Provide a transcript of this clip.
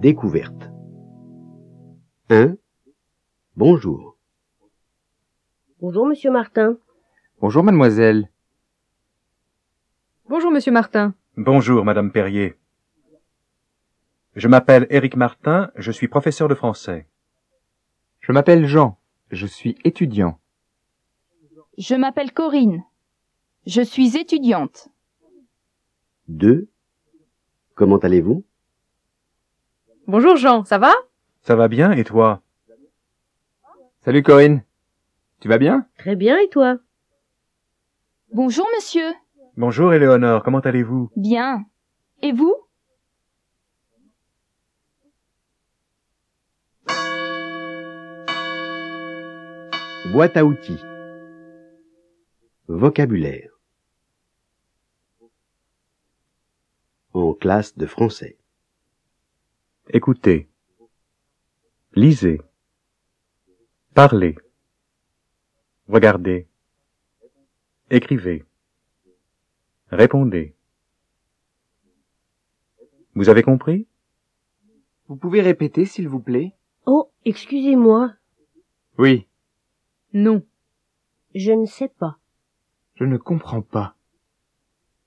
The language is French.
Découverte. 1. Bonjour. Bonjour, monsieur Martin. Bonjour, mademoiselle. Bonjour, monsieur Martin. Bonjour, madame Perrier. Je m'appelle Éric Martin, je suis professeur de français. Je m'appelle Jean. Je suis étudiant. Je m'appelle Corinne. Je suis étudiante. 2. Comment allez-vous? Bonjour, Jean, ça va? Ça va bien, et toi? Salut, Corinne. Tu vas bien? Très bien, et toi? Bonjour, monsieur. Bonjour, Éléonore, comment allez-vous? Bien. Et vous? Boîte à outils. Vocabulaire. En classe de français. Écoutez. Lisez. Parlez. Regardez. Écrivez. Répondez. Vous avez compris? Vous pouvez répéter, s'il vous plaît? Oh, excusez-moi. Oui. Non. Je ne sais pas. Je ne comprends pas.